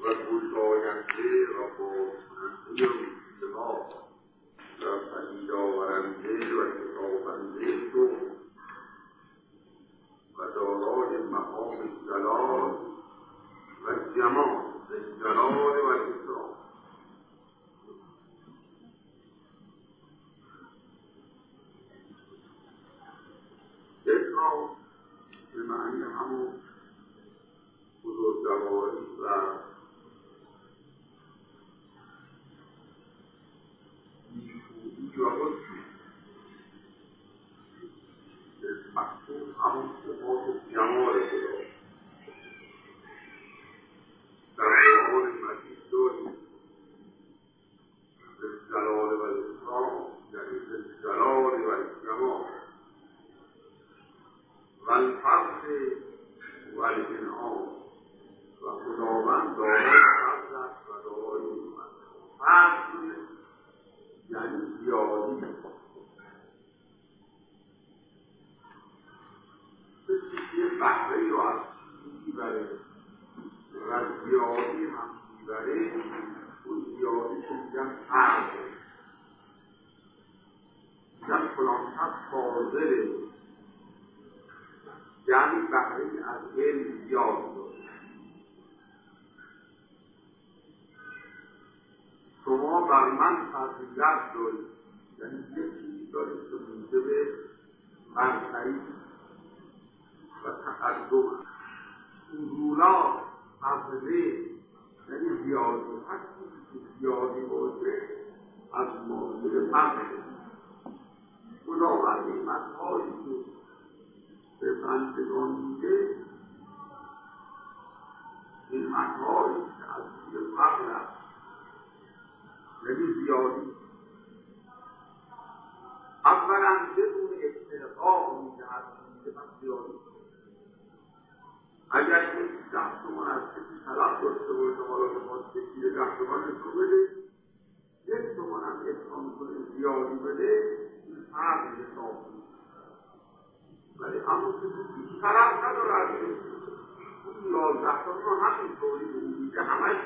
گشاینده و بازکننده روزگار و پدید آورنده و شتابنده تو و دارای مقام جلال و جمال جلال و اکرام. اکرام به معنی همون بزرگواری و نیکویی و حسن مقصود همون صفات و جمال خدا در قرآن مجید داریم. جلال و اکرام یعنی جلال و جمال و الفضل و الانعام و خداوند دارای فضل است و دارای نعمت. فضل یعنی زیادی، کسی یه بهره‌ای رو از چیزی میبره و زیادی هم میبره، اون زیادی که میگن فضل، میگن فلان کس فاضله، یعنی بهره‌ای از علم زیاد داره. شما بر من فضیلت دارید، یعنی یه چیزی دارید که موجب برتری و تقدم است. اصولا فضله یعنی زیادی، هر چیزی که زیادی باشه از موجب فضله. خداوند نعمت‌هایی که به بندگان میده نعمت‌هایی که از روی فضل است، یعنی زیادی. اولا بدون استحقاق میدهد که من زیادی. اگر یک 10 تومان از کسی طلب داشته باشه، حالا به ما کسی 10 تومانش رو بده، 1 تومان هم احسان کنه زیادی بده، این فرق حساب میشه. ولی همون که طلب نداره از کسی، اون 11 تومان همینطوری به اون میده، همش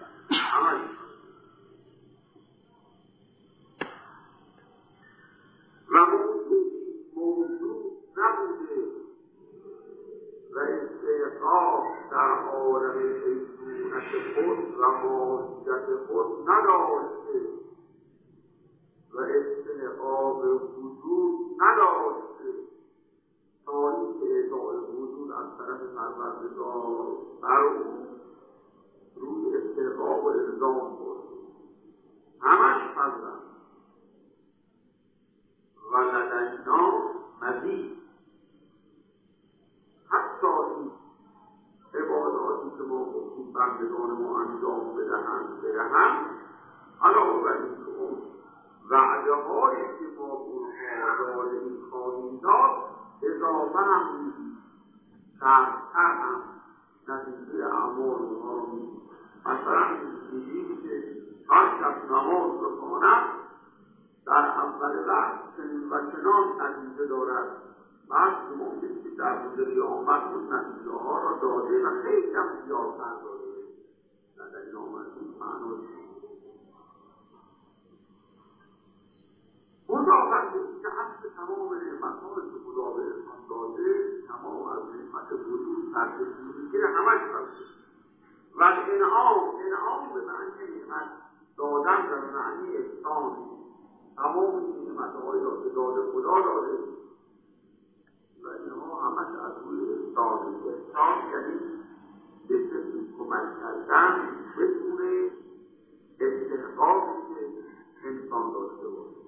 و موضوع نبوده و استحقاق در عالم حیثونت خود و ماهیت خود نداشته و استحقاق وجود نداشته تا اینکه اعطای وجود از طرف پروردگار بر او روی استحقاق و الزام برده، همش فضل است. و لدینا مزید، حتی این عباداتی که ما گفتیم بندگان ما انجام بدهند علاوه بر این که اون وعده هایی که ما اونها داریم خواهیم داد اضافه هم میدیم، شرط‌تر هم نتیجه اعمال اونها رو میدیم. مثلا میگیم که هر کس نماز بخواند در اول وقت چنین و چنان نتیجه دارد. بعد ممکنه که در روز قیامت اون نتیجه ها را داده و خیلی هم زیادتر داده. در این آمد این معنی خداوند که اصل تمام نعمت‌هایی که خدا به انسان داده، تمام از نعمت وجود سرچشمه میگیره، همش هست. و انعام به معنی نعمت دادن و به معنی احسان. تمام این نعمت‌هایی را که داده خدا داده و اینها همش از روی احسان. احسان یعنی به کسی کمک کردن بدون استحقاقی که انسان داشته باشه.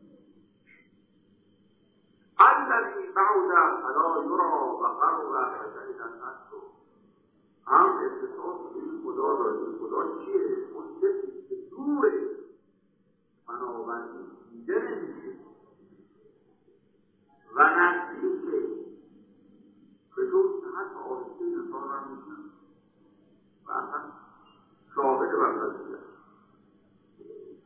الذی بعد فلا یرا و قرب فشهد الناس، هم اختصاص به این خدا داریم. خدا چیه؟ اون کسی که دوره بنابراین دیده نمیشه و نزدیکه، به طور که حتی آهسته انسان را میشن و اصلا شاهد بر قضیه.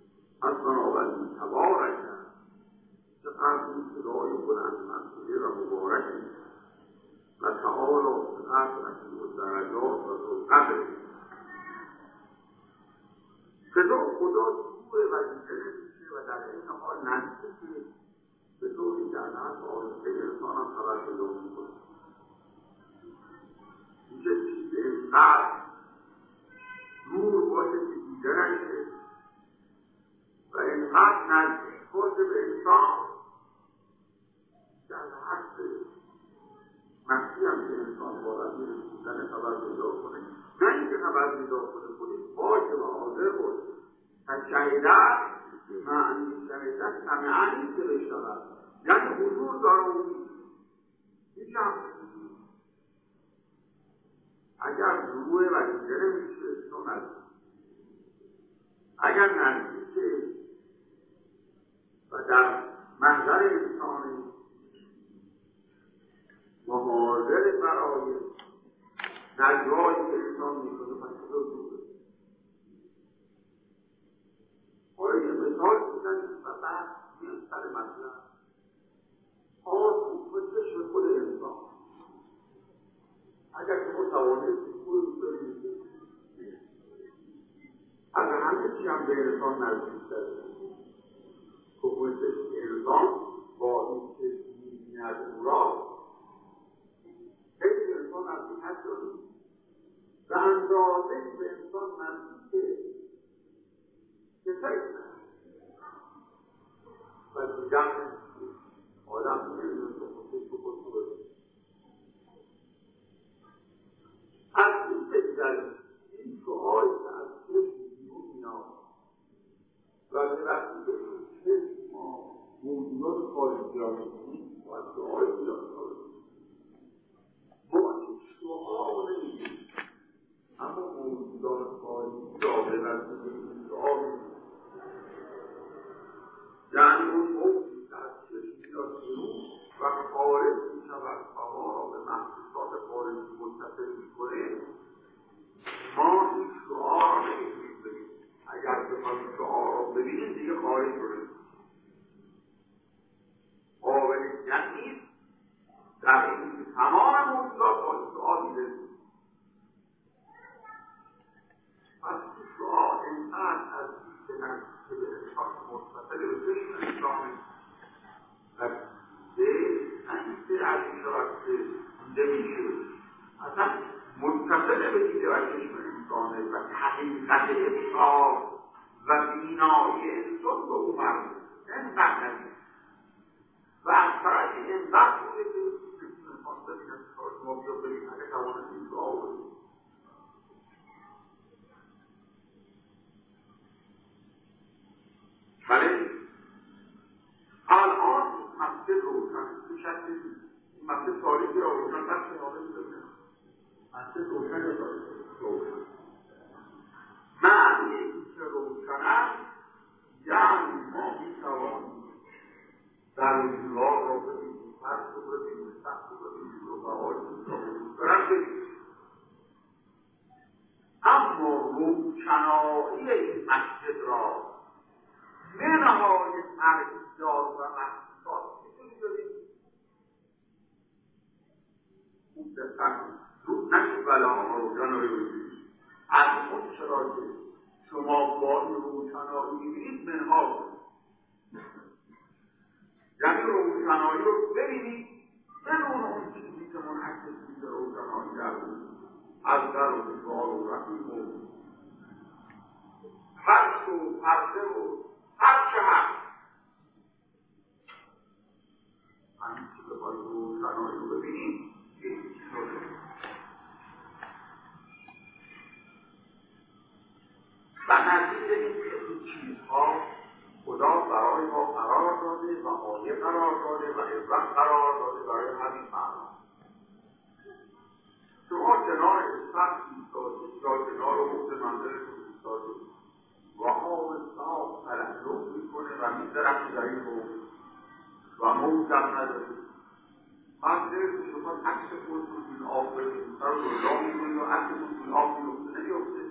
پذیرده نمیشه و در این حال نزدیک به طوری در نفس آرسته انسان هم خبر پیدا میکنه. اینکه چیز اینقدر نور باشه که دیده نشه و اینقدر نزدیک باشه به انسان در حد مخفی هم که انسان باید میرسیدن خبر پیدا کنه، نه اینکه خبر پیدا کنه خودی باشه و حاضر باشه. پس شهیدت معنی شهیدت سمعانی که بشود، یعنی حضور داره اون میشم. اگر دروه و دیده نمیشه تو نزدیک، اگر نزدیکه و در منظر انسانی محاضر برای نجوایی که انسان میکنه پس خدا دوره. حالا یه مثال بودن و بعد میان سر مطلب آسون و چشم خود انسان. اگر شما توانستی خود دارید از همه چی هم به انسان نزدیک دارید که خود چشم انسان با این چشم میبیند او را خیلی انسان نزدیک هست دارید و اندازه به انسان نزدیکه که فکر و دیگر آدم نمیدون که خودش به خود بود. از این بگذارید این سؤال که از چشم بیرون میاد و به وقتی که این چشم ما موجودات خارجی را میکنیم و از سؤال بیاد ما این سؤال نمیدیم، اما موجودات خارجی را به وقتی این سؤال میکنیم، یعنی اون موجود که از چشم بیاد بیرون و خارج میشود و ما را به محسوسات خارجی متصل میکنه، ما این شعار را نمیتونیم ببینیم. اگر بخواهیم شعار را ببینیم دیگه خارج رو نمیتونیم. قابلیت نیست در این تمام موجودات با این شعار دیده بود. پس این شعار اینقدر از این که به انسان متصل به چشم انسان و به انسان از این شعار که دیده میشه اصلا متصل به دیده و چشم انسانه و حقیقت ابصار و بینایی انسان به او مربوط اینقدر نزدیک و از طرف اینقدر بوده که انسان ببینه شما بیا ببین اگه توانستید دعا ببین. ولی الان مسجد روشن به شکل این مسجد تاریخی را روشن بخش حاله می‌دونه مسجد روشن یا روشن معنی که روشن است یعنی ما می‌توانیم در دیوار را ببینیم، فرش را ببینیم، سقف را ببینیم و بهار را ببینیم. اما روشنایی این مسجد را منهای مرئیات و محسوسات می‌تونیم ببینیم. خوب دقت کنید نشد بلاها روشنایی ببینید از اون چرا که شما با این روشنایی می‌بینید منها کنید، یعنی روشنایی رو ببینید بدون اون چیزی که منحصر میشه روشنایی در بود از در و دیوار و رقیم و فرش و پرده و هر چه هست همین چی که باید روشنایی رو ببینید این چیز رو ببینید و نتیجه این که این چیزها خدا برای ما قرار داده و آیه قرار داده و عبرت قرار داده برای همین معنا. شما کنار اسفت ایستادید یا کنار حوض منزلتون ایستادید و آب صاف تلالم میکنه و می‌درخشه در این حوض و موج هم ندارید. بعد دلتون شما عکس خودتون این آب ببینید سر رو جا می‌کنید و عکستون این آب میفته نمیفته.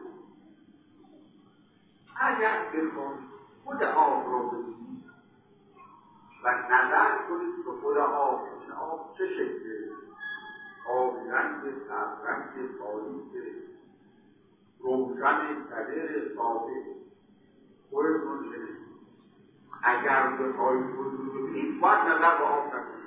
اگر بخواهید خود آب را ببینید و نظر کنید به خود آب این آب چه شکله، آب رنگ سبزرنگ تاریک روشن کدر صافی خودتون ببینید اگر بخواهید حضور ببینید باید نظر به آب نکنید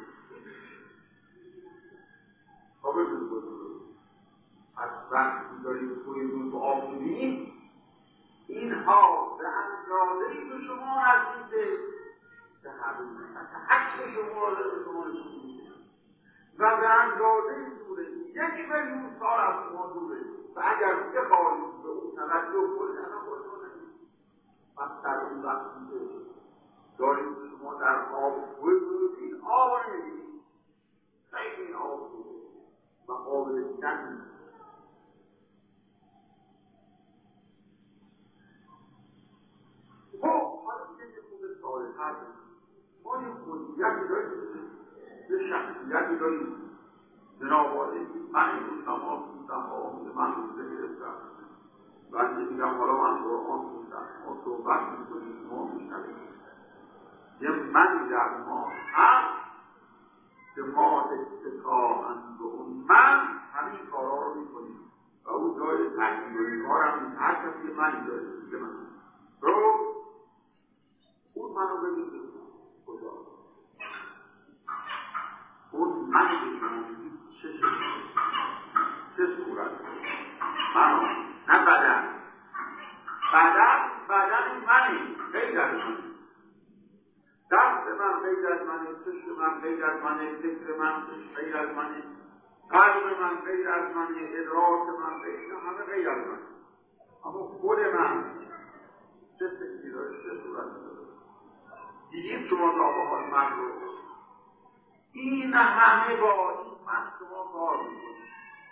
تا ببینید حضور از وقتی دارید خودتون به آب ببینید اینها به اندازه‌ای به شما نزدیکه که حق شما را به شما نشون میده و به اندازه‌ای دوره 1,000,000 سال از شما دوره و اگر بخواهید به اون توجه کنید اصلا خودتون نمی‌بینید. پس در اون وقتی که دارید شما در آب خودتون ببینید آب را نمی‌بینید خیلی این آب دوره و قابل دیدن نیست. حالا که خوب سال‌تر ما یه خودیتی داریم یه شخصیتی داریم جناب عالی من این تمام خوندم آموزه من روزه گرفتم بنده میگم حالا من قرآن خوندم ما صحبت میکنیم ما میشنویم یه منی در ما هست که ما اتکاً به اون من همین کارها رو میکنیم و اون جای تحقیل و این کار هم هر کسی منی داره که من رو اون منو ببینید کجا اون منی که منو ببینید چه صورت منو نه بدن منی غیر از من دست من غیر از منه چشم من غیر از منه فکر من غیر از منه قلب من غیر از منه ادراک من غیر همه غیر از منه اما خود من چه شکلی داره چه صورتی داره دیدید شما تا به حال من رو این همه با این من شما کار میکنید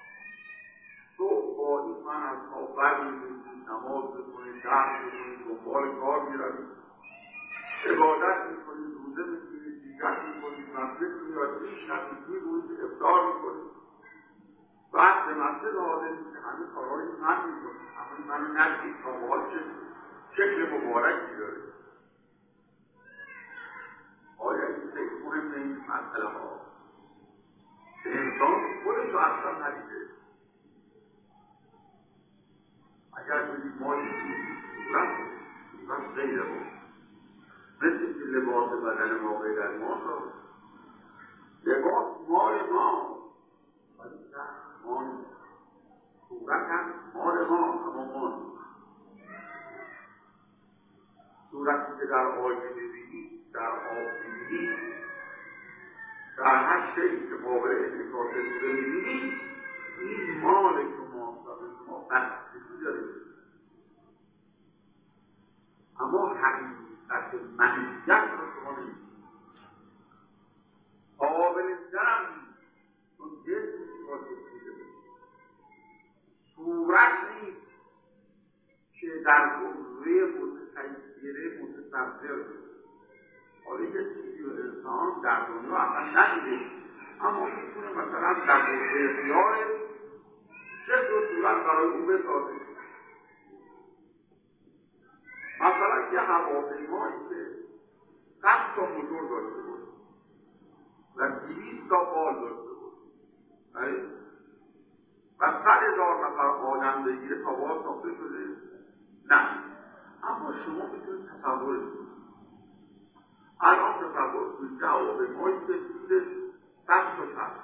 تو با این من از خواب برمی‌دارید نماز بکنید درس بکنید دنبال کار میروید عبادت میکنید روزه میگیرید دیگر میکنید مسجد میاد میشنوید میگویید افطار میکنید بعد به مسجد حاضرید که همه کارهای من میکنید همه من نزدیک تا به حال شکل مبارکی داره آیا این خیلی مهمه این مسئله ها انسان خودش رو اصلا ندیده اگر بودید ما صورت غیر ما مثل که لباس بدن ما غیر از ما لباس مال ما ولی ما صورت هم مال ما اما ما صورتی که در آینه ببینید در آب ببینید در هر شیئی که قابل انعکاس ببینید این مال شماست و به شما بستگی داره اما حقیقت منیت رو شما نمی‌بینید قابل درم نیست چون جسمی که باید بسیده صورت نیست که در قوه متخیره متصور حالا یه چیزی و انسان در دنیا اصلا ندیده اما میتونه مثلا در قوه خیال چه دو صورت برای اون بسازه مثلا یه هواپیمایی که 100 تا موتور داشته باشه و 200 تا بال داشته باشه و 100,000 نفر آدم بگیره تا بال ساخته شده نه اما شما میتونید تصورش کنید الان تصور کنید که هواپیمایی که زیرش 100 تا چرخ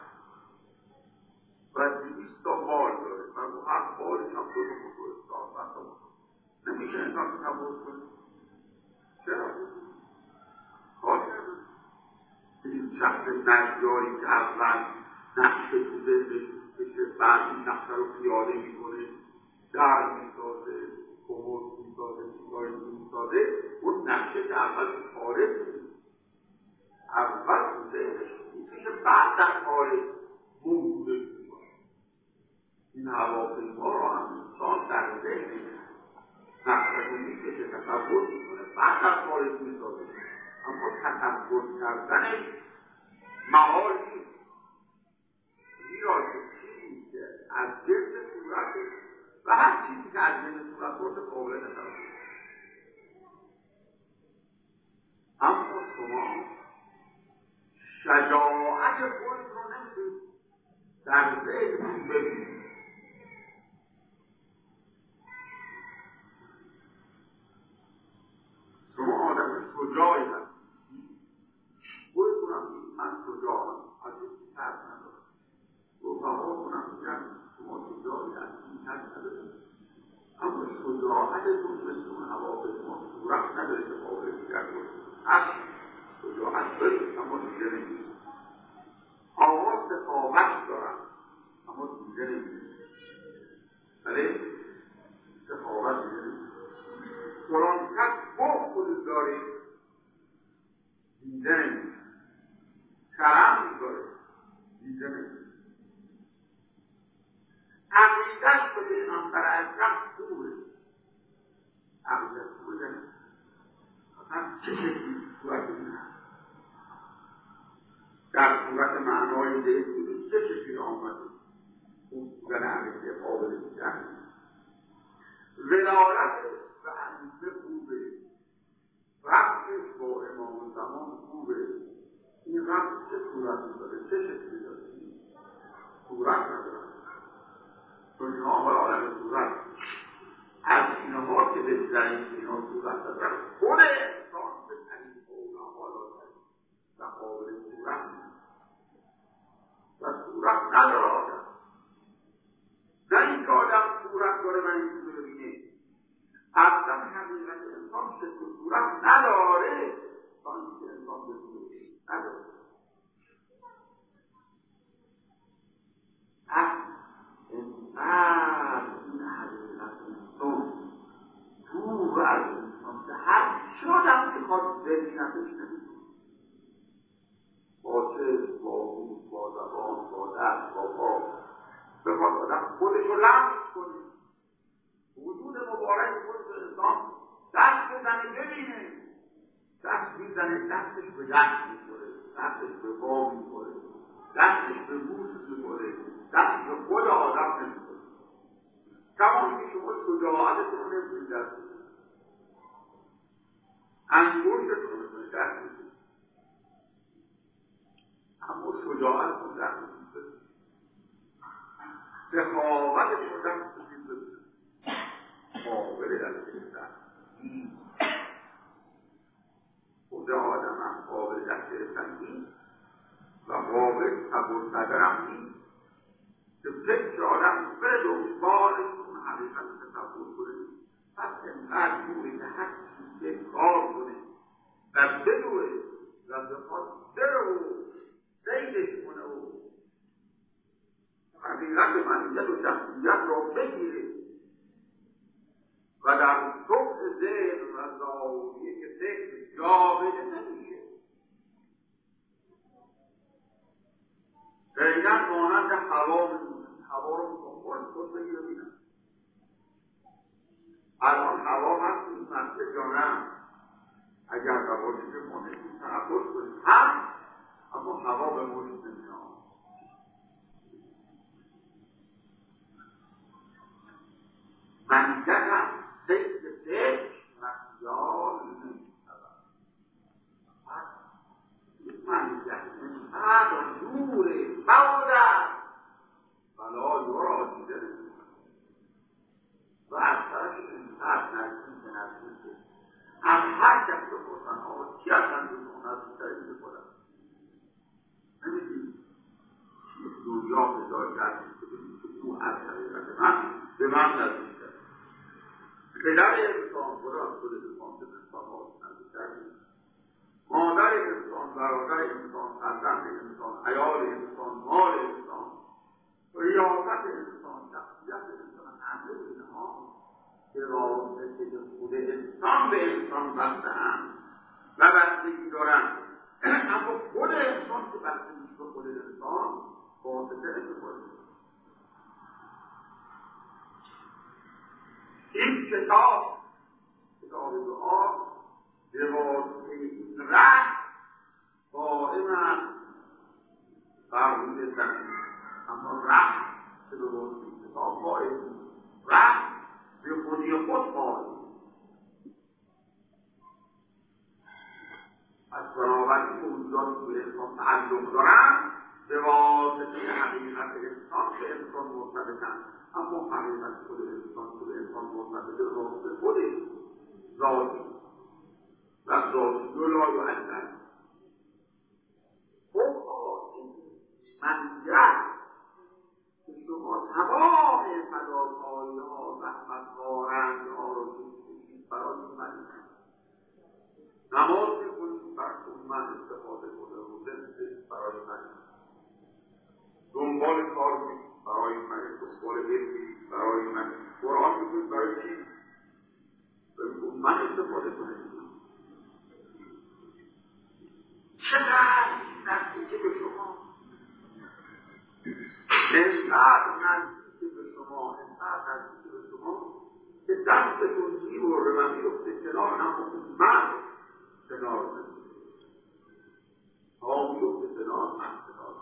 و 200 تا بال داره و هر بالش هم 2 تا موتور است نمیشه انسان تصور کنید چرا؟ کار کرده این شخص نجاری که اول نقشه تو ذهنش بشه بعد این نقشه رو پیاده میکنه در میسازه کمد میسازه چیزایی میسازه اون نقشه که اول خارج اول تو ذهنش میشه بعد در خارج موجوده میشه این هواپیما رو هم انسان در ذهنش نقشه میکشه تصور میکنه بعد در خارج میسازه اما تصور کردنش محال نیست زیرا که چیزی که از جنس صورت و هر چیزی که از جنس صورت باشه قابل تصور اما شما شجاعت خود رو نمیدید در ذهنتون ببینید. شجاعی هست. خودتونم این من شجاعم، از این ترس ندارم. رفقا کنم میگن شما شجاعی هست، این ترس ندارم. اما شجاعتتون مثل اون حوافظ ما صورت نداره که قابل دیگر کنید. هست شجاعت برید اما دیگه نمید. آقا سخاوت دارم اما دیگه نمید. بله؟ سخاوت دیگه نمید. قرآن کس با خود داره دیگه نمید. کرم داره دیگه نمید. عقیدت به پیغمبر اکرم خوبه. عقیدت خوبه نمید. اصلا چه شکلی صورت این هست؟ در صورت معنای ذهنی چه شکلی آمده؟ اون بودن عقیده قابل دیگر ولایت و حدیثه خوبه. ربطش با امام زمان خوبه. این ربط چه صورتی داره؟ چه شکلی داره؟ صورت نداره. چون اینها آمال عالم صورت از اینها که بهترین اینها صورت داره خود انسان بهترین قول آمالا داره و قابل صورت و صورت نداره آدم. نه این که آدم صورت داره و این که ببینه. اصلا حقیقت انسان شکل صورت نداره تا اینکه انسان ببینه نداره. این حقیقت انسان دور از انسان که هر چی آدم که خواهد ببینتش نمیتونه با چشم، با گوش، با زبان، با دست، با پا بخواد آدم خودش رو لمس کنه. وجود مبارک خودش انسان دست بزنه ببینه. دست میزنه دستش به دست میخوره، دستش به پا میخوره، دستش به گوش میخوره، دست به خود آدم نمیخوره. کمان که شما شجاعتتون رو نمیتونید دست بزنید، انگشتتون رو نمیتونید دست بزنید، اما شجاعتتون دست بزنید. سخاوتتون رو دست بزنید. قابل دست گرفتن خود آدم هم قابل دست گرفتن نیست و قابل قبول صدرم نیست که فکر آدم به دنبالش اون حقیقت تصور کنه. پس انقدر دوری که هر چیزی کار کنه و بدوه و بخواد بره و سیدش کنه و حقیقت منیت و شخصیت را بگیره و در صبح ذهن و زاویه که فکر جاویده نمیشه. دقیقا مانند هوا میمونه. هوا رو خوش خود بگیره بینم. الان هوا هست این مسته جانم اگر قبالی که ما نمید تنفس کنیم هم اما هوا به مشت نمیاد. منیت هم سید فکر و خیال نمیشود. این منیت انقدر دوره بعد بلا یورا دیده نمیشود و از طرف انقدر نزدیک از هر کس بپرسن آقا کی هستن دوستان از بیشتری میکنن نمیدید چیز دنیا پیدا کردیم که او از حقیقت من به من نزدیک کرد. پدر انسان خدا از خود انسان به انسان ها نزدیک کردیم. مادر انسان، برادر انسان، فرزند انسان، عیال انسان، مال انسان، ریاست انسان، شخصیت انسان، همه اینها به واسطه که خود انسان به انسان بسته‌اند و بستگی دارند. اما خود انسان که بستگی به خود انسان واسطه نمی‌کنه. این کتاب دعا به واسطه این ره قائم است بر روی زمین. اما ره که به واسطه کتاب قائم ره به خودی خود قائم. از بنابراین موجوداتی به انسان تعلق دارند به واسطه حقیقت انسان به انسان مرتبطند. اما حقیقت خود انسان که به انسان مرتبطه به واسطه خود ذاتی و الذات لا یعلم. خب آقا این منجر که شما تمام فداکاری ها رحمتها رنجها رو کشید برای من نماز میکنید بر من استفاده کنه رو زنده برای من دنبال کار میکنید برای من دنبال علمی برای من قرآن میکنید برای چی؟ برای من استفاده کنه. چقدر نزدیک به شما انقدر نزدیک به شما که دستتون میبره و میفته کنار همون من کنار نمیده ها میفته کنار من کنار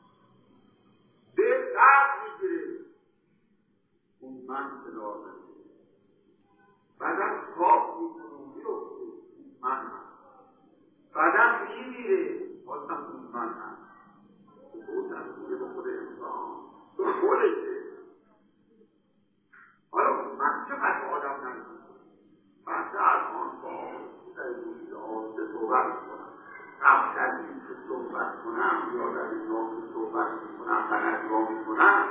به درد میگیره اون من کنار نمیده بعدم خواب میکنه و میفته اون من بعدم میمیره بازم اون من هست اون نمیده به خود انسان تو خودشه. حالا من چقدر آدم نمیده من در آن با در گوشت آسته صحبت کنم قبل در این که صحبت کنم یا در این راه که صحبت کنم بلدگاه میکنم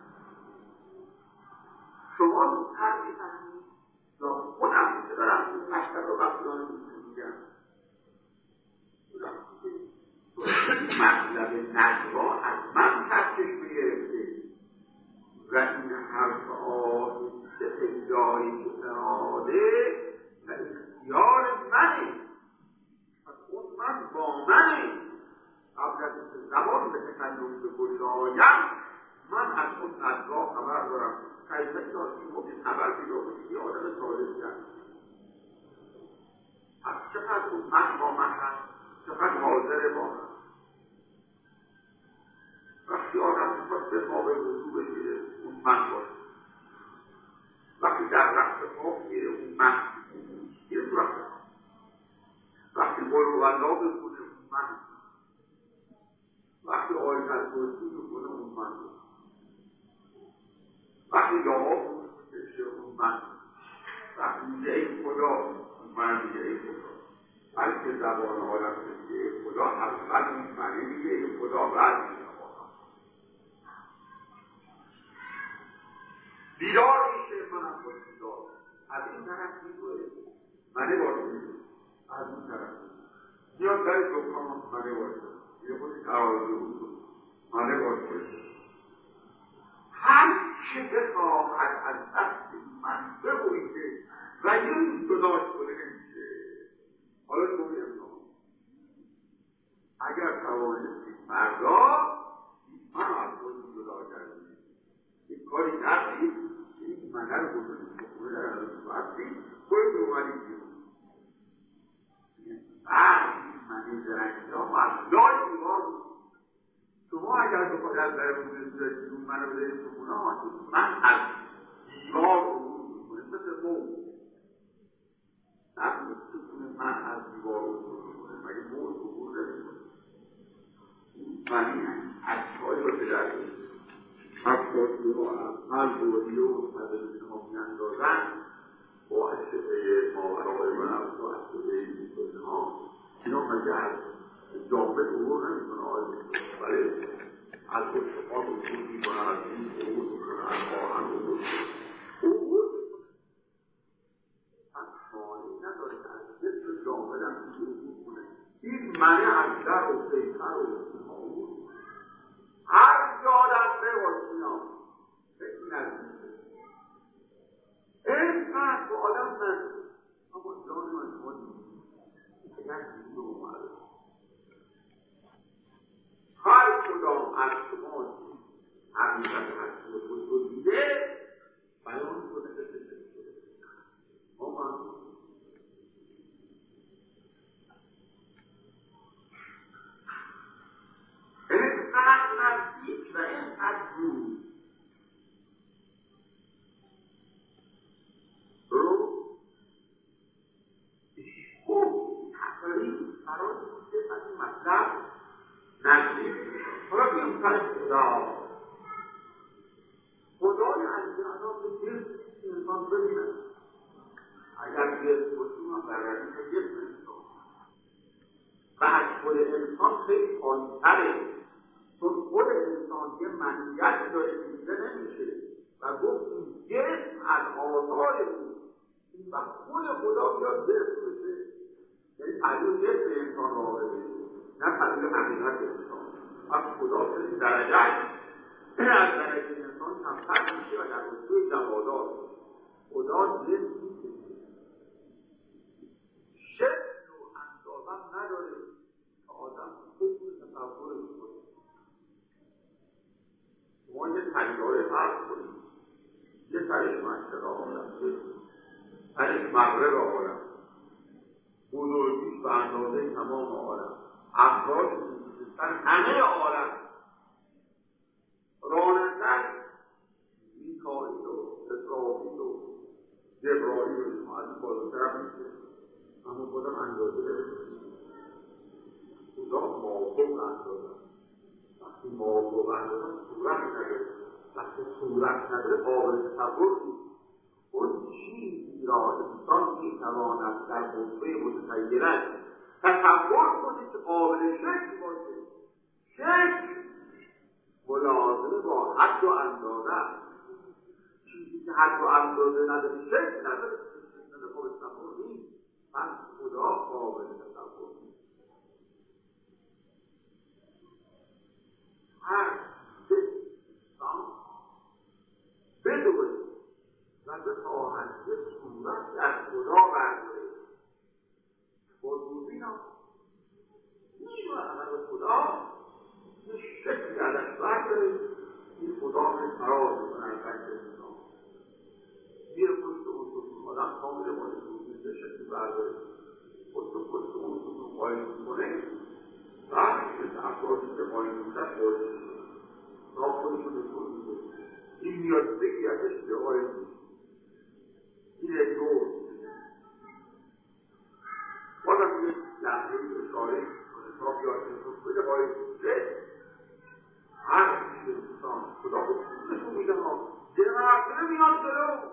شما زودتر میفهمید یا خودم که دارم این مشتر رو وقتانه میگم مطلب نجوا از من سرچش میگرفته و این حرف آهسته پیدایی که اراده و اختیار منه از اون من با منه قبل از اینکه زبان به تکلم بگشایم من از اون نجوا خبر دارم کیفیت داشتی ممکن خبر پیدا کنید یه آدم صالح کرد از چقدر اون من با من هست چقدر حاضر با من وقتی آدم میخواد به خواب وضو بگیره اون من باشه وقتی در رفت خواب میره اون من یه رفت وقتی قلو الله بکنه اون من وقتی آیت الکرسی بکنه اون من وقتی دعا بوش بکشه اون من وقتی میگه ای خدا اون من میگه ای خدا هر که زبان آدم میگه ای خدا اول اون منی میگه ای خدا بعد میگه بیدار میشه منم با بیدار از این طرف میدوه منه باشه از این طرف میاد در دکان منه باشه یه خودی ترازه بود منه باشه هر چه بخواهد از دست من ببویده و یه جداش کنه نمیشه. حالا تو میرم اگر توانستی فردا من از خودی جدا کردیم این کاری کردی این منه رو بکنیم بکنه در از وقتی خود اومدی بیرون بعد این منه زرنگی ها مبلای دیوار بود شما اگر بخواید از در بودید داشتید من رو بذارید تو گناه من از دیوار عبور میکنه مثل موت نمیتونه من از دیوار عبور میکنه مگه موت عبور نمیکنه منی اشکایی رو بدرد حفاظی ها از بودی و مدرسی ها میاندازن با اشتبه ماورای من با اشتبه میکنه ها اینا مگه از جامعه عبور نمیکنه ولی از اتفاق عبور میکنه از این عبور میکنه از آهن عبور عبور از خانه نداره از جسم جامعه هم عبور کنه این منه از در و سیتر و عبور هر جا در بواسینا فکر نزدیده اینقدر با آدم نزدید اما جان من شما دید اگر دید و اومده هر کدام از شما دید حقیقت هستی و خود رو دیده بیان کنه بسید اما اینقدر نزدیک و اینقدر دور رو خوب تقریب برای که از این مطلب نزدیک حالا بیم سر خدا خدای انجانا به جسم انسان ببینن اگر جسم باشیم هم برگردیم که جسم انسان انسان خیلی پایین‌تره، چون خود انسان یه منیت داره که دیده نمیشه و گفت این جسم از آثار بود و خود خدا بیاد جسم بشه، یعنی تعلیم جسم انسان واقعه نه تعلیم حقیقت انسان. از خدا خیلی درجه از درجه انسان کمتر میشه و در رتبه جوادات خدا جسم میشه، شکل و اندازه نداره که آدم خود تصور میکنه. ما یه تجاره فرض کنیم، یه سرش مشرق عالم، یه سرش مغرب عالم، بزرگیش به اندازه تمام عالم، افراد میشستن همه عالم، رانندن میکائیل و اسرافیل و جبرائیل و از بالاتر میشه، اما خودم اندازه برسید خدا موافق اندازه. وقتی موافق اندازه صورت نداره، وقتی صورت نداره قابل تصور نیست. اون چیزی را انسان میتواند در قوه متخیلش تصور کنه که قابل شکل باشه، شکل ملازمه با حد و اندازه. چیزی که حد و اندازه نداره شکل نداره قابل تصور نیست. پس خدا قابل تصور نیست. هر انسان بدونه و بخواهد که صورت در خدا برداره با دوربین ها میدونه عمل خدا یه شکلی ازش برداره، این خدا به فراز میکنه از بند انسان میره پشت اون ستون آدم کامل با دوربین یه شکلی برداره پشت اون ستون قایم میکنه و مثل افرادی که قایم میکنه باید تا خودشون نشون میده این میاد بگی ازش به قایم میکنه این دور بازم یک لحظه اشاره تا بیاد نشون بده قایم میکنه. هر چیز انسان خدا به خودشون میده ها جنراتره میاد جلو،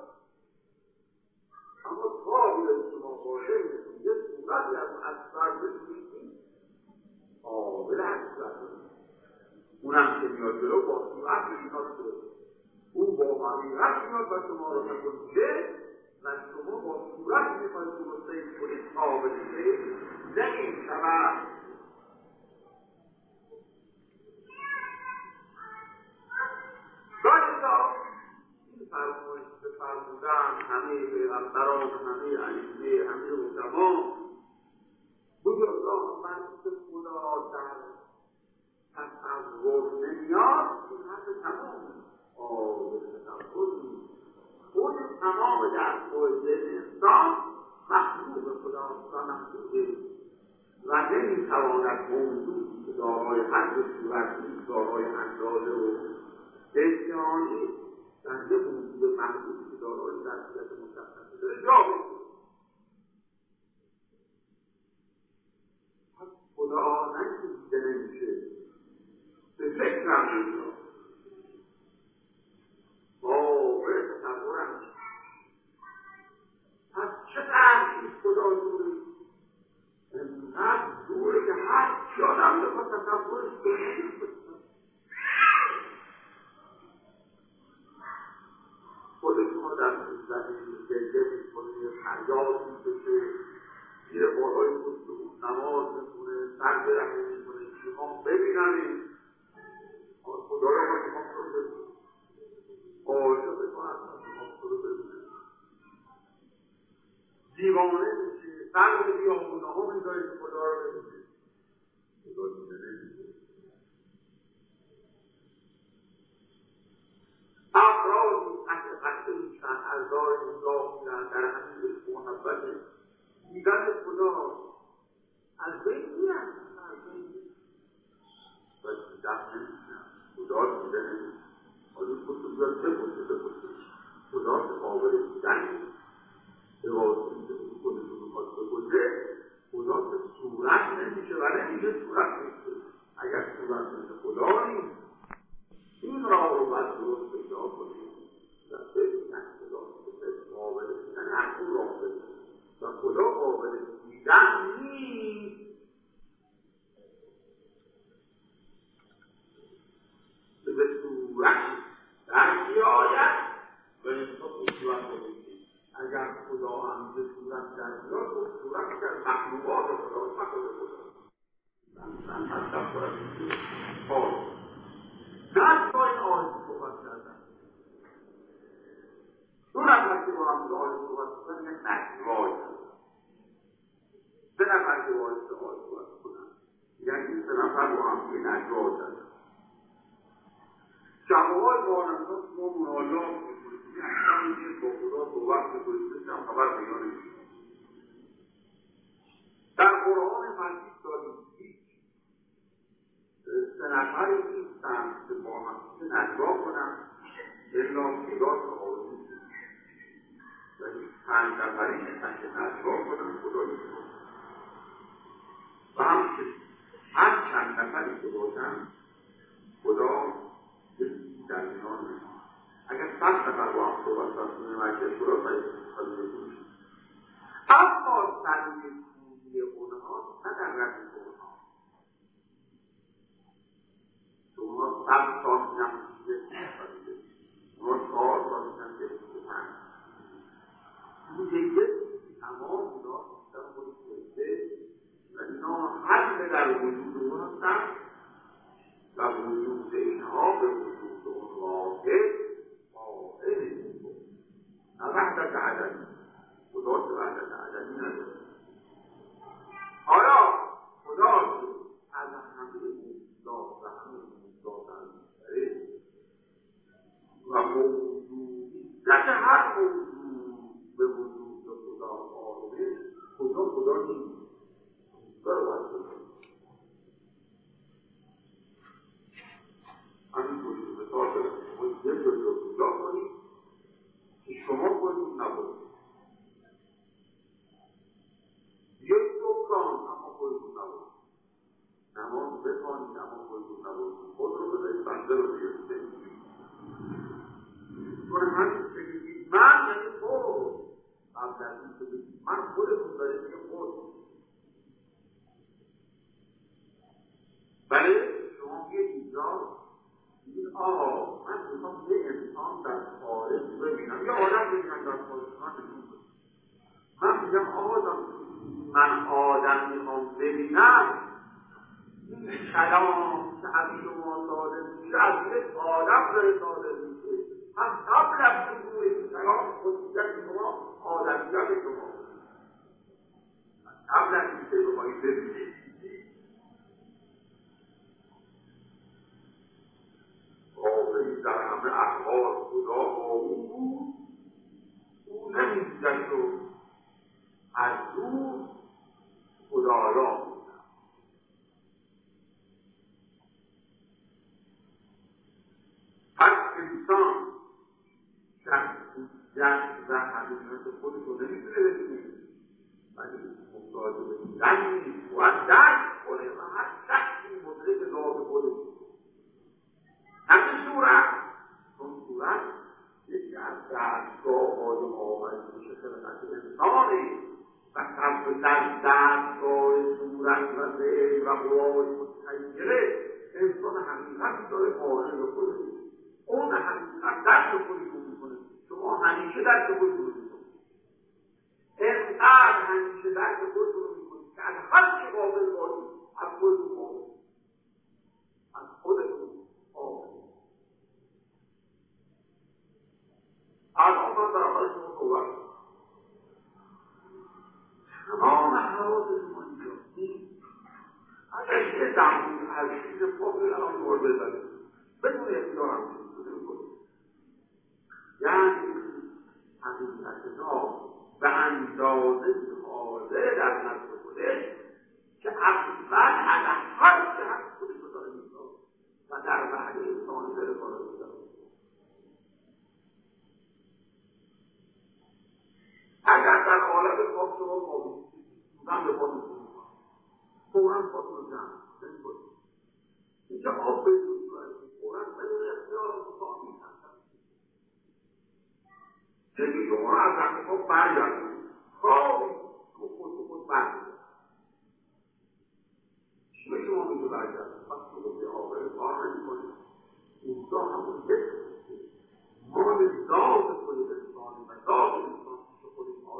اما تا بیاد شما باشه میدونی یه صورتی از اصفر بشونید قابل اصفر اونم که میاد جلو با صورت میاد جلو، اون با حقیقت میاد و شما رو نکنیده و شما با صورت میخواید که رو سیف کنید قابل سیف نمیشود. دانشا این فرمایش به فرمودن همه پیغمبران، همه ائمه، همه علما بزرگان وقت خدا در تصور نمیاد این حرف تمام قابل تصور نیست. خود تمام در خود انسان مخلوق خداست و مخلوقه و نمیتواند موجودی که دارای حد صورت نیست، دارای اندازه و اجتماعی در یه موجود مخلوقی که دارای ظرفیت مشخصی داره جا بگیره. پس خدا نه که دیده نمیشه، به فکرم نمیشه، قابل تصورم. پس چقدر این خدا دوره؟ اینقدر دوره که هر چی آدم بخواد تصورش کنه. خودش آدم زمین گریه میکنه، فریاد میکشه، زیر بالای گفتگو نماز میکنه، سر برهنه میکنه، میخوام ببینم خدا را ما میخوام تو رو ببینم، عاشق بکنم میخوام تو رو ببینم، دیوانه میشه، سر به بیامونه ها میذاره که خدا را ببینه، خدا دیده نمیشه. افرادی حقیقت میشن، ارزای نگاه میرن در همین عشق و محبت دیدن خدا از بین میرن، از بین و دیدن نمیشن، خدا دیده نمیشن. حالی خود بیاد بپرسه خدا که قابل دیدن نیست، به واسطه که خودشون میخواد بگذره خدا که صورت نمیشه و نمیشه صورت میشه. اگر صورت میشه خدا نیست. این راه رو باید درست پیدا کنیم و ببینن خدا که قابل دیدن از اون راه ببینن و خدا قابل دیدن نیست. خدا هم به صورت در بیاد و صورت در مخلوقات خدا و خود خدا من مطلب کنم نه با این آیه صحبت کردن دو نفر که با هم آیه صحبت کنن یک نجوای سه نفر که با آیه صحبت کنن یعنی سه نفر با هم یه نجوای دارن شبهای بانمدان ما مناجات میکنیم یه اصلا میگه با خدا صحبت میکنیم مثل هم خبر پیدا نمیشه در قرآن مجید داریم سه نفری نیستن که با هم نجوا کنن الا خدا تعالی و هیچ 5 نفری نیستن که نجوا کنن خدا نیستن و همچنین هر چند نفری که باشن خدا یکی در میان نیست اگر 100 نفر با هم صحبت کنیم اگر خدا باید کنیم اما سریع کنی اونها نه در رد اونها شما 100 سال هم شما 4 سال هم که این دیگه تمام اونا در خود سوزه و اینا حل در وجود اون هستن و وجود اینها به وجود اون واقع قائل نیست نه وحدت عددی خدا که وحدت عددی نداره آیا خدا که از همه موجودات و همه موجودات انبیاره و موجودی نه که هر موجود به وجود خدا قائله خدا نیست برای همینطوری که مثال دارم خود یک جایی رو پیدا کنید که شما خودتون نبودید یک دکان اما خودتون نبودید نماز بخوانید اما خودتون نبودید خود رو بذارید بنده رو بیارید کنه همین که بگید من یعنی خود قبل از این که بگید من خودتون دارید میگه خود بله شما یه اینجا این آقا من میخوام یه انسان در خارج ببینم یا آدم ببینم در خارج من میگم آقا من آدم میخوام ببینم این کلام که از شما صادر میشه از یک آدم داره صادر میشه من قبل از ظهور این کلام خصوصیت شما آدمیت شما قبل از این که بخواهید ببینید قابلی در همه احوال خدا با او بود او نمیدید و از او خدا را بودن پس انسان شخصیت و حقیقت خودش رو نمیتونه ببینه ولی محتاج به دیدن نیست باید درک کنه و هر شخصی مدرک ذات خودش همین چون صورت یکی از دستگاه‌های آفرینش خلقت انسانی و قبل در دستگاه صورت و ذهن و قوای متغیره انسان حقیقت داره قائل به خودش اون حقیقت درک خودشون میکنه شما همیشه درک خودتون رو میکنید انقدر همیشه درک خودتون رو میکنید که از هر چی قابل باشید از خودتون قابل از خودتون قابل الان من در اول شما صحبت تمام حواس شما اینجا اگر یه دمون از چیز فاقی الان دور بزنید بدون اختیار هم کنید یعنی حقیقت نا به اندازه حاضر در نفس خودش که اول از هر چه هست خودش رو داره می‌کنه و در بعد انسانی داره کارا می‌کنه اگر در عالم خواب شما خوابید بودن به خود می‌کنید فوراً خودتون رو جمع کنید اینجا آب بهتون کنید فوراً بدون اختیار رو خواب می‌کنید یکی شما از وقت خواب برگردید خوابید خود برگردید چی به شما میگه برگردید وقت شما به آقای کار نمی‌کنید اونجا همون یک مال ذات خود انسانی و ذات انسان که خودش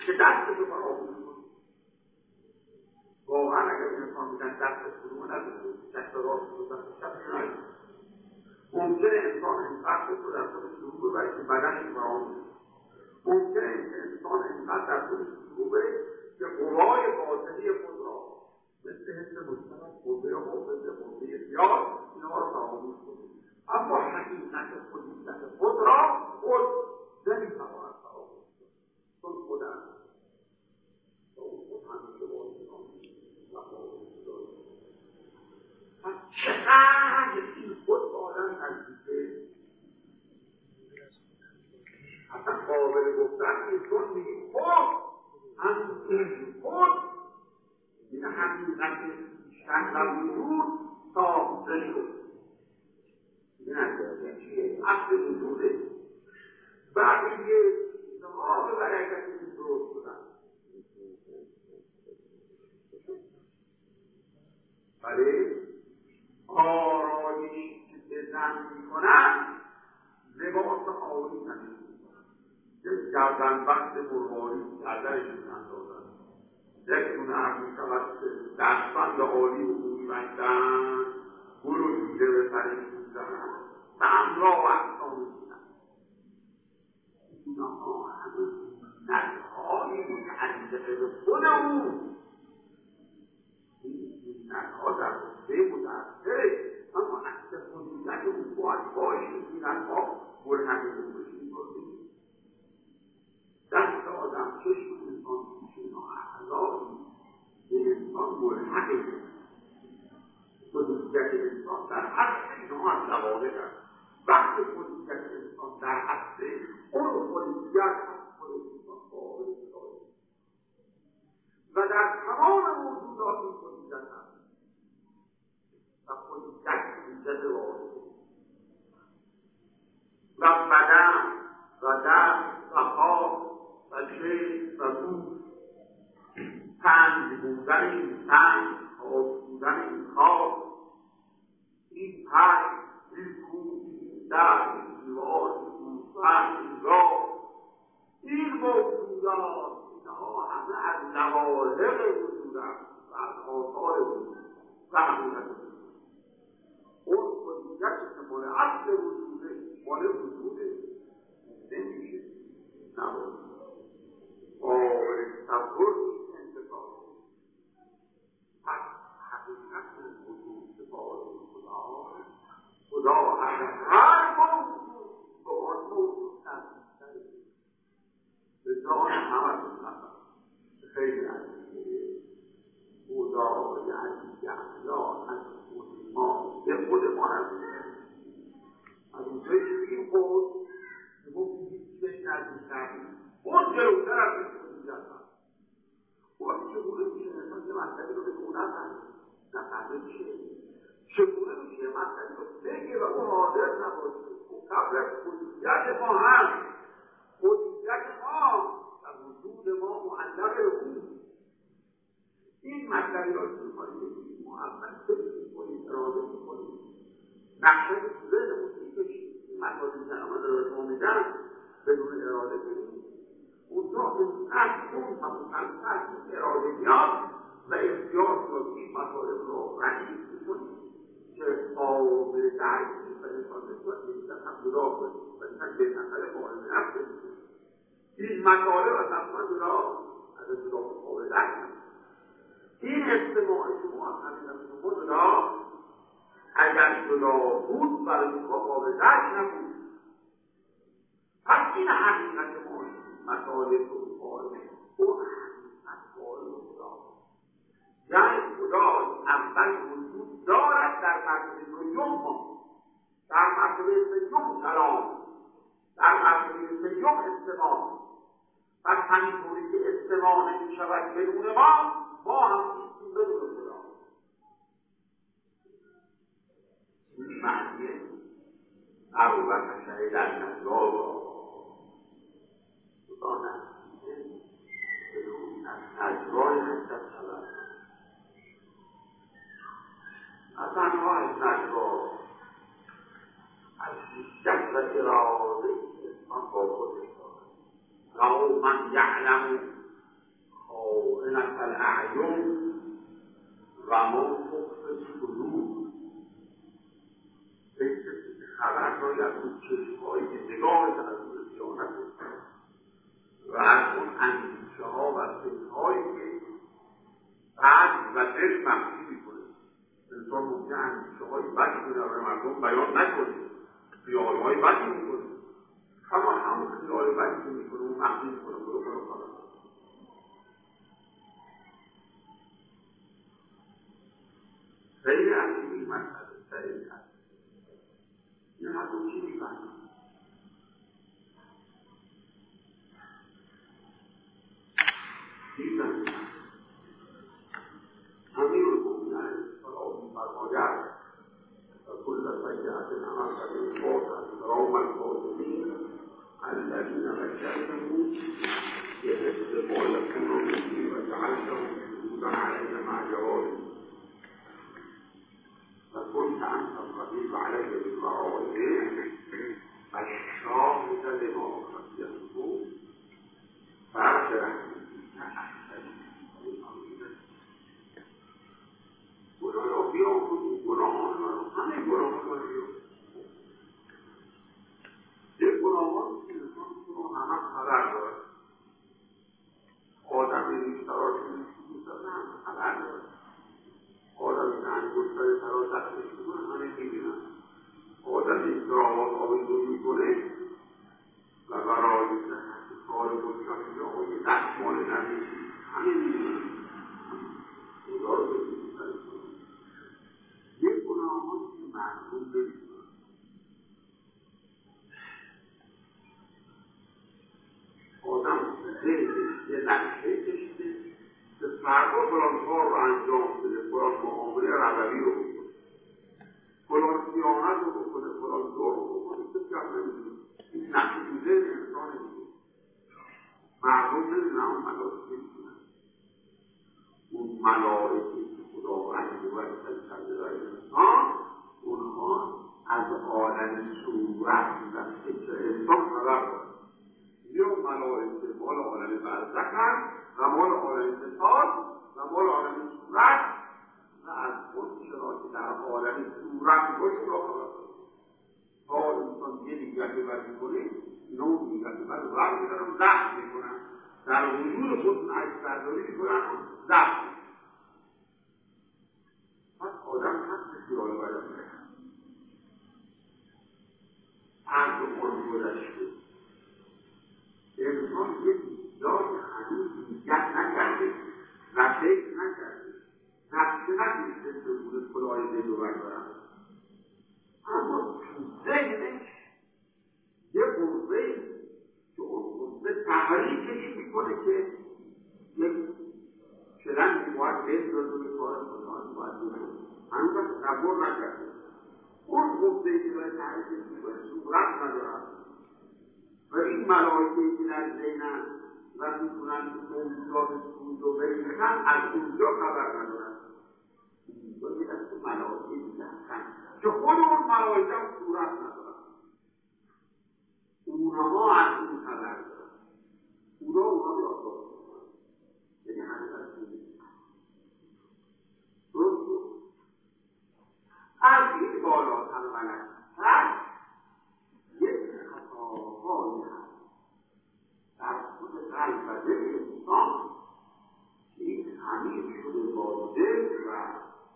که دست رو فراموش کنی. واقعا اگر انسان میگن دست فرو نداره، دست راست رو دست چپ نداره، ممکنه انسان اینقدر رو در خودش فرو ببره که بدنش فراموش کنه. ممکنه که انسان اینقدر در خودش فرو بره که قوای باطنی خود را مثل حس مشترک، قوه حافظه، قوه خیال، اینها را فراموش کنه. اما حقیقت خود را خود نمی‌تواند فراموش کنه، چون خود است. خود همیشه با انسان تفاوت دارد. پس چقدر این خود به آدم نزدیکه، اصلا قابل گفتن نیست. چون میگیم خود همین خود این حقیقت شهر وجود ساخته شد. این حقیقت چیه؟ اصل وجوده. بقیه چیزها به برکت این درست شدن. ولی آرایشی که به زن میکنن لباس عالی تمیز میکنن. یک گردنبند مرواری گردنشون اندازن، یک دونه عقل شود دستبند عالی و میبندن، گل و جوجه به سرش میزنن، سمرا و احسان میزنن. اینها همه نتهای متعلق به خود اون، این نتها در حسه متأثره، اما اصل خودیت اون باید باشیم. این نتها مرحقه باشیم باشیم. دست آدم، چشم انسان، چشم اعضایی به انسان ملحقه. خودیت انسان در حد اینها از لواحق است. وقتی خودیت انسان در حد اون خودیت از خود انسان قابل شداید و در تمام موجودات این خودیت هست و خودیت واحد و بدن و دست و پا و چشم و گوش، تنگ بودن این تنگ، خواب بودن این خواب، این پس، این کوه، این در، این دیوار، این گوسفند، این گاو، این موجودات، اینها همه از لواحق وجودند و از آثار وجود و حقیقت وجود. اون خودیتی که مال اصل وجوده، مال وجوده، نمیشه نباید قابل تصور نیست انتظار. پس حقیقت وجود سپاره خدا از هر موجود به آن موجود نزدیک‌تره. به جان همتون نفر خیلی عزیزه خدای عزیز احیان از خود ما به خود ما نزدیک‌تره. از اونجایی که بگیم خود که ما بگیم چه نزدیک‌تره، خود جلوتر از این خودیت هست. خود چگونه میشه انسان یه مطلبی رو به خونه نفهمه میشه؟ چگونه میشه یه مطلبی رو بگه و اون حاضر نباشه؟ قبل از خودیت ما هم خودیت ما و وجود ما معلق به اون. این مطلبی را که میخواهیم بگیم ما اول فکر میکنیم، اراده میکنیم، نقشه تو ذهنمون میکشیم. این مطالبی که همه رو به شما میدن بدون اراده کنیم، اونجا اون از اراده میاد و احتیاط رو این مطالب رو ردیف میکنیم که قابل درک و انسان نسبت به این هم جدا کنیم و این به نظر قابل نفس کنیم. این مطالب از اصلا جدا از جدا قابل درک کنیم. این استماع شما از حقیقت شما جدا اگر جدا بود برای شما قابل درک نبود. پس این حقیقت ما مطالب رو قائل او حقیقت قائل خدا، یعنی خدا اول وجود دارد در مرتبه دوم ما، در مرتبه سوم کلام، در مرتبه سوم استماع. پس همینطوری که استماع نمی شود بدون ما هم نیستیم بدون خدا. این معنیه ابوبکر شهید از نجوا را خدا نزدیکه بدون از نجوای حضرت خبر از آنها از نجوا از شدت و اراده انسان با خودش دارد. لا من یعلم پنجم و ما فقط صدور فکر خبر را از اون چشمهایی که نگاه از اون سیانت و از اون اندیشه ها و فکرهایی که قلب و دل مخفی میکنه. انسان ممکنه اندیشه های بدی رو در مردم بیان نکنه، خیال های بدی میکنه، اما همون خیال بدی که میکنه اون مخفی میکنه برو خدا. خیلی از این مسئله خیلی هست. این حتی چی میفهمه؟ دیدن امیر المؤمنین صلی فرماید و کل سیئة عمل فوق کرام الفاضلین الذین ذکرتهم بحسب ما یکون منی و جعلتهم شهودا علی مع جوارهم وكنت أنت الرقيب علي بالمعارض الشاهد لما خشيته فأشرح گناه بیان کنید گناهان رو همه گناهان رو بیان یک گناهان که انسان رو همه خبر دارد آدم ریشتراش میشونید همه خبر دارد آدمی که انگشتر تراش دستش میکنه همه میبینن آدمی که آواز آویزون میکنه و برای کار بودشانی یا یه دستمال نمیشی همه میبینن خدا رو بکنید یک گناهان که معلوم نمیکنن آدم ذهنش یه نقشه کشیده که فردا فلان کار رو انجام بده، فلان معامله ربوی رو بکنه، فلان خیانت رو بکنه، فلان دور رو بکنه، کسی هم نمیدونه. این نقشه تو ذهن انسان نمیدونه، مردم نمیدونه، اون ملائکه نمیدونن. اون ملائکه که خداوند موکل کرده برای انسان، اونها از عالم صورت و فکر انسان خبر دارن. یا ملائکه مال عالم برزخ هست و مال عالم صفات و مال عالم صورت و از اون چرا که در عالم صورت باشون را خبر دارن. تا انسان یه دیگه بر میکنه اینا اون دیگه بر رفت میدارن ضبط میکنن، در وجود خودتون عکس برداری میکنن ضبط میکنن. پس آدم حق خیال بیان میکنن از اون گذشته انسان یک جای هنوز نیت نکرده و فکر نکرده نفسه نکرده به بوده کلاه دل رو بردارم، اما تو ذهنش یه قوه‌ای که اون قوه تحریکش میکنه که یک چلنگی باید بندازه به کار فلانی باید بکنه، هنوز هم تصور نکرده. اون قوه‌ای که باید تحریکش میکنه صورت ندارد و این ملائکه‌ای که در ذهنن و میتونن موجودات اونجا بریخن از اونجا خبر ندارن. اینجا یه دست ملائکه دیگه هستن که خود اون ملائکه هم صورت ندارن، اونها از اون خبر دارن، اونها یادداشت میکنن. یعنی حقیقت میگه درست از این بالاتر ملک‌تر یک خطاهایی هست در خود قلب و دل انسان که این خمیر شده با دل و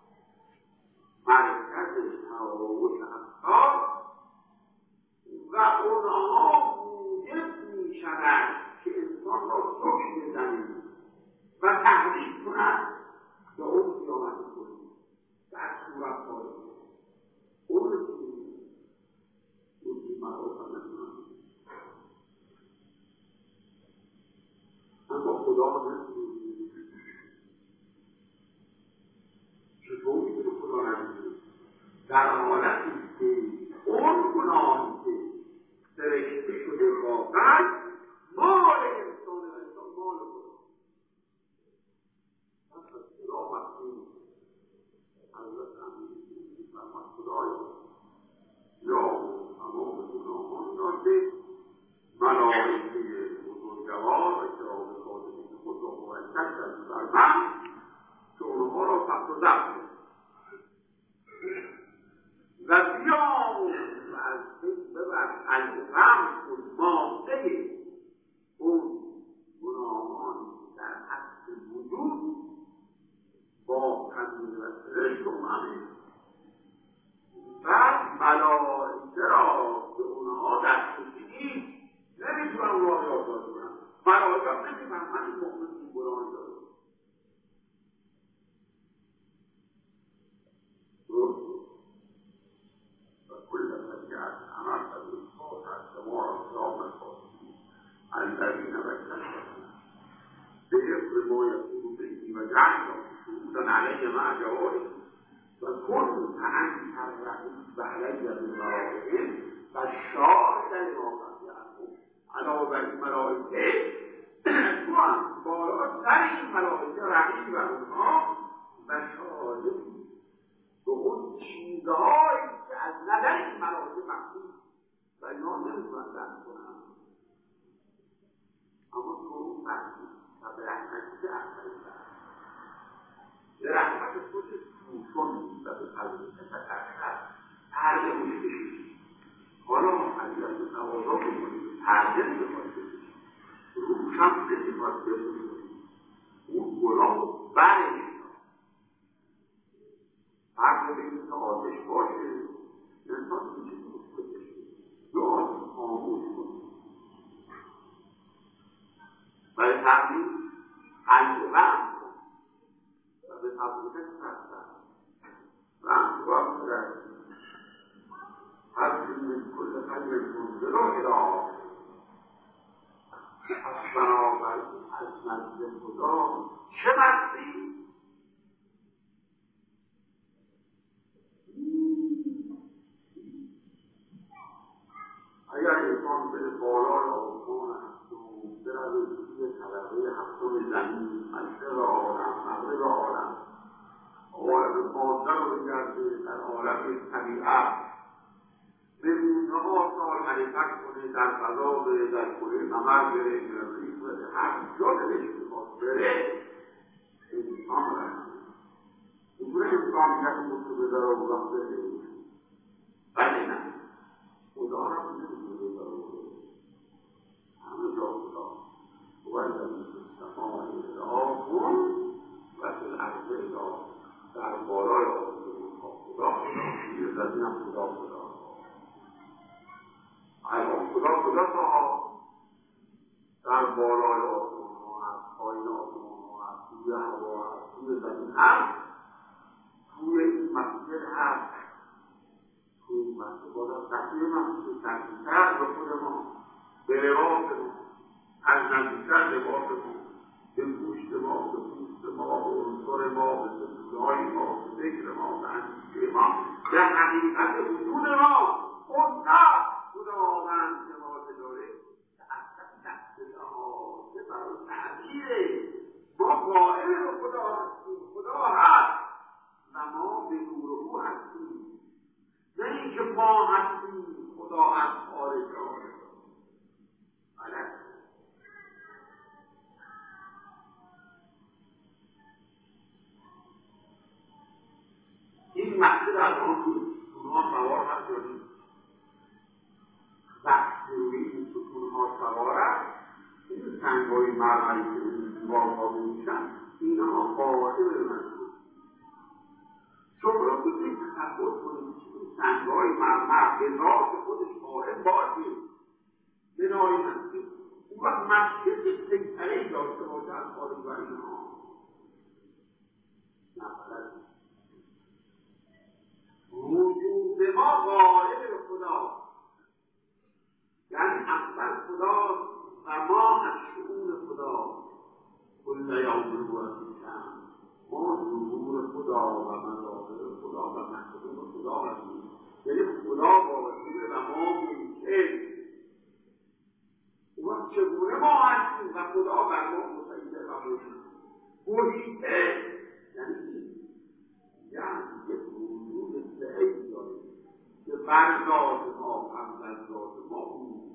مرکز تفاوت افکار و اونها موجب می شود که انسان را سوک بزنید و تحریک کند به اون قیامت کنید در صورت دارید اون رو دوستی مراحل نکنید. اما خدا نمیدونید چطور میتونه خدا نمیدونید در حالتی که اون گناهی که سرشته شده واقعا مال انسان و انسان مال خدا پس از خدا مفهوم حضرت امیر فرمود خدایا یا تمام گناهان را ده ملائکه بزرگوار و کرام خاتمین خود را موکل کرده بر من همه بعد ملائکه را به اونها دسترسی نیست، نمیتونم راه یاد کنم. ملائکه نمیفهمن این مؤمن این گناهی داره. وكل سيئات أمرت بالصوت السماء يوم الفصل الذين بدلوا بإثم ما يقول به وجعلهم شهودا علي مع جوارهم وكنت أنت الرقيب علي بالملائكة فالشاهد لما قد يعلمون علاوه بر این ملائکه تو هم بالا سر این ملائکه رقیب بر اونها و شاهدی به اون چیزهایی که از نظر این ملائکه مخصوص و اینا نمیتونن درک کنن، اما تو اون مخصوص و به رحمتی که احسن به رحمت خود توشون و به قلبی تشکر پرده روش بشید. حالا اگر به تقاضا بکنید پرده نمیخواد بشید، روش هم نمیخواد بشید، اون گناه برش فرق بین که آتش باشه انسان میشه بشه یا آتش خاموش کنه برای تبدیل قلب رحم کن و به تبدیل سرسر رحم باید کرد هر من کل خیر منزل و اله از بنابر از نزد خدا چه مستی اگر انسان به بالای آسمان هست و برده توی طبقه هفتم زمین مشرق عالم مغرب عالم عالم ماده رو بگرده در عالم طبیعت میلیون‌ها سال حرکت کنه در فضا بره در کره قمر بره مریخ بره هر جا دلش میخواد بره انسان رفته اینگونه انسان یک مصر بذاره و وقت بره بله نه خدا را نمیتونه بذاره همه جا خدا وَالَّذِي فِي السَّمَاءِ إِلَٰهٌ وَفِي الْأَرْضِ إِلَٰهٌ در بالای آسمان خدا زیر زمین هم خدا الان خدا تا در بالای آسمان ها هست، پایین آسمان ها هست، توی هوا هست، توی زمین هست، توی این مسجد هست. توی این مسجد باید تقدیر مسجد تقدیرتر به خود ما، به لباس ما، از نزدیکتر لباس ما، به گوشت ما، به پوست ما، به عنصر ما، به سلولهای ما، به فکر ما، به اندیشه ما، به حقیقت وجود ما. اون نه خداوند که ما داره که اصلا دست ها که برای تعبیره ما قائل به خدا هستیم، خدا هست و ما به نور او هستیم، نه اینکه ما هستیم خدا از خارج آمده. بله این مسجد الان اونها سوار هست یا نیست؟ وقتی روی این ستونها سوار است، این سنگ‌های مرمری که این دیوارها رو میشن اینها قائل مسجد. شما بتونید تصور کنید که این سنگ‌های مرمر به ذات خودش قائل باشه بنای مسجد، اون وقت مسجد سیطره‌ای داشته باشه از خارج و اینها نفرد وجود ما قائل به خدا، یعنی اول خدا و ما از شعور خدا کل یوم هو فی شأن، ما ظهور خدا و مظاهر خدا و مخلوق خدا هستیم، یعنی خدا باشه و ما ممکن. اون چگونه ما هستیم و خدا بر ما مسیطر و محیطه، یعنی یک وجود سعی داریم که بر ذات ما قبل از ذات ما بود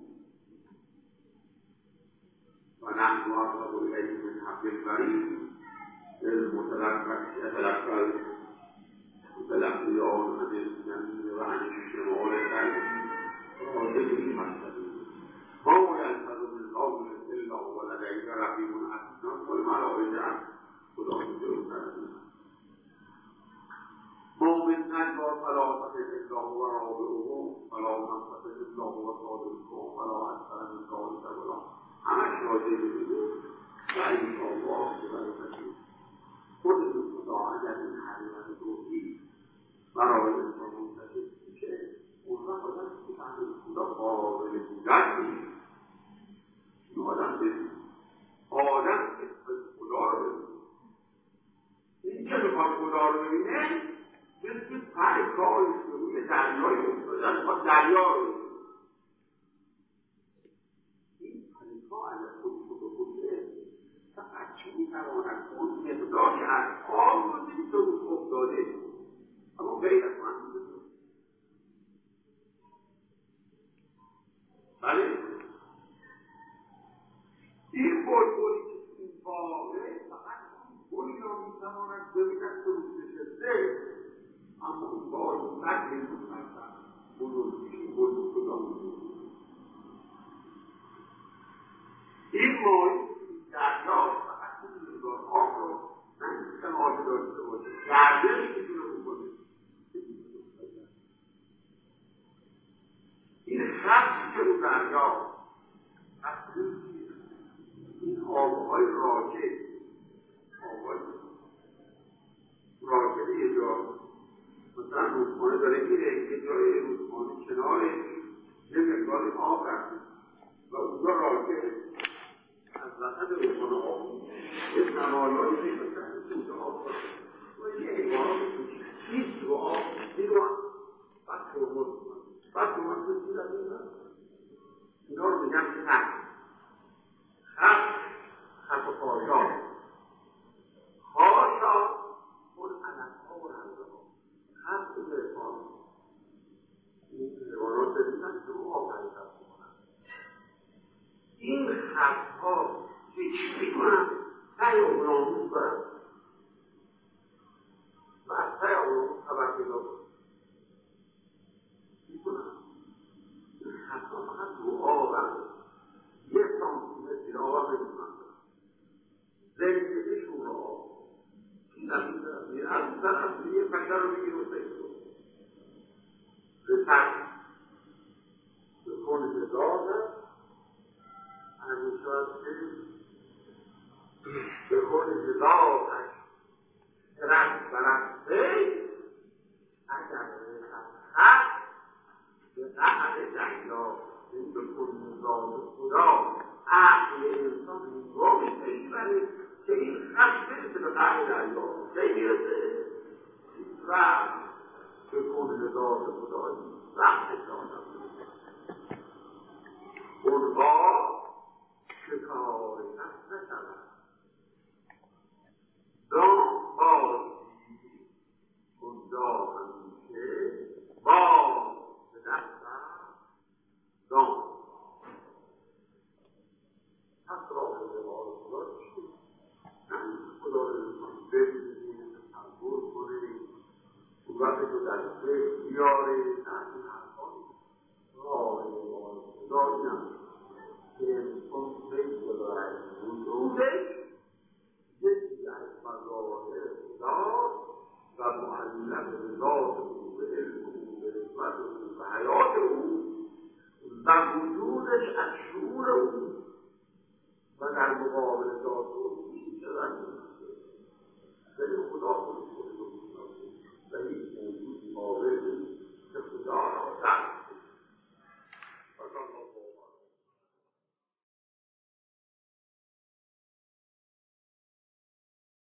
و نحن اقرب الیه من حبل الورید اذ یتلقی المتلقیان عن الیمین و عن الشمال قعید راجعین مستقیم ما یلفظ من قول الا هو لدیه رقیب عتید. والملائکه خدا می‌دونه ما نجوا فلا تخف الا هو رابعهم فلا منفذ الا هو صادقهم فلا اکثر من ذلک ولا همش راجع به و انشاءالله که برکتی خودتون خدا اگر این حقیقت توحید برای انسان منتشر میشه اون وقت آدم که فهمید خدا قابل بودن نیست. این آدم اسم خدا رو ببینه. این که بخواد خدا رو ببینه مثل پر کاری که روی دریای افتادن میخواد دریا رو ببینه. این پریکا اگر خودشو بکنه فقط چه میتواند اون مقداری از آب رو دید که روش افتاده، اما غیر از من میده. بله این بلبلی که این باغه فقط اون بلی را میتواند ببیند که روش نشسته، اما اون باغ صد میلیون فرسخ بزرگی بلبل کجا میده. این ماهی این دریا فقط اون مقدار آب رو نمیتونن آب داشته باشه، گردش میتونه بکنه. این خطی که اون دریا این آبهای راکد، آبهای راکد یه جا مثلا رودخانه داره میره، یه جای رودخانه کنارش یه مقدار آب رفته و اونجا راکد از وسط رودخانه آب یه زمانهایی میفتن اونجا آب و یه حیوانات هیچ رو آب میرون بعد ترمز میکنن بعد ترمز میکنن اینا رو میگن خط و خاشا اون علمها و رنگها خط و درفان این حیوانات ببینن که رو آب حرکت میکنن. این خطها چی میکنن؟ سعی اقیانوس دارن و از سعی اقیانوس خبر پیدا میکنن. این خطها فقط رو آبن، یک سانتیمتر زیر آب نمیکنن، زنگشون رو آب این از این طرف یه پکر رو بگیر و سید رو رسد بکن هزار همیشه از که بکن هزارش رفت برفته اگر رسد خط به قهر دریا این بکن هزار خدا عقل انسان رو میبره که این خط برسه به قهر دریا کی میرسه و بکن هزار خدایی وقت دادم اونها شکار نفس نشود دام بازی اونجا همیشه باز به دستم دام پس راه روال خدا چیه؟ نه خدا رو انسان ببینید تصور کنید قوت رو در فکر بیاره. نه این حرفان راه روال خدا اینم که انسان فکر دارد وجودش یکی از مظاهر خدا و معلم ذات او به علم او به حکمت او به حیات او و وجودش از